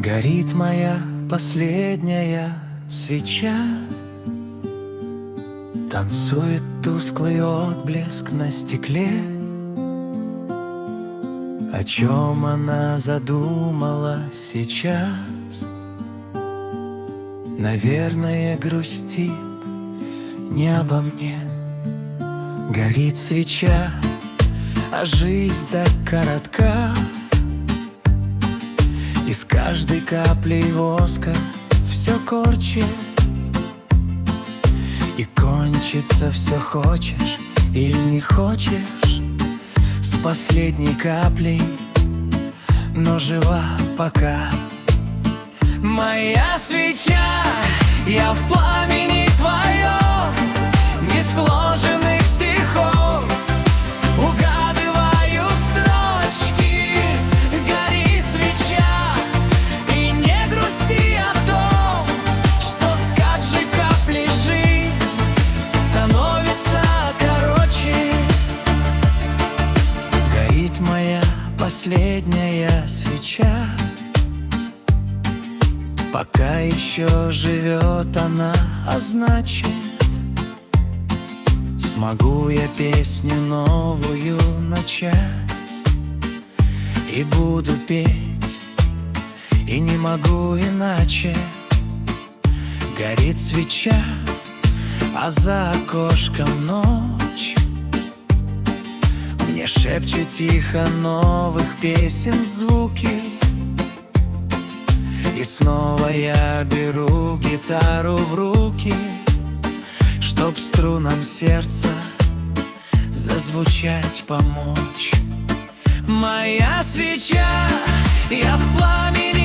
Горит моя последняя свеча, танцует тусклый отблеск на стекле. О чем она задумала сейчас? Наверное, грустит не обо мне. Горит свеча, а жизнь так коротка, и с каждой каплей воска все корче. И кончится все, хочешь или не хочешь, с последней каплей, но жива пока. Моя свеча, я в пламени твоем, несложенных стихов угадываю строчки. Гори, свеча, и не грусти о том, что с каждой каплей жизнь становится короче. Горит моя последняя свеча, пока еще живет она, а значит, смогу я песню новую начать. И буду петь, и не могу иначе. Горит свеча, а за окошком ночь мне шепчет тихо новых песен звуки. И снова я беру гитару в руки, чтоб струнам сердца зазвучать помочь. Моя свеча, я в пламени